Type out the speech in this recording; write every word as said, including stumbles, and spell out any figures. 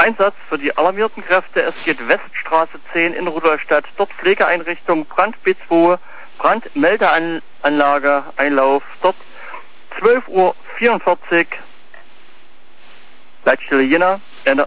Einsatz für die alarmierten Kräfte. Es geht Weststraße zehn in Rudolstadt. Dort Pflegeeinrichtung, Brand B zwei, Brandmeldeanlage, Einlauf. Dort zwölf Uhr vierundvierzig. Leitstelle Jena.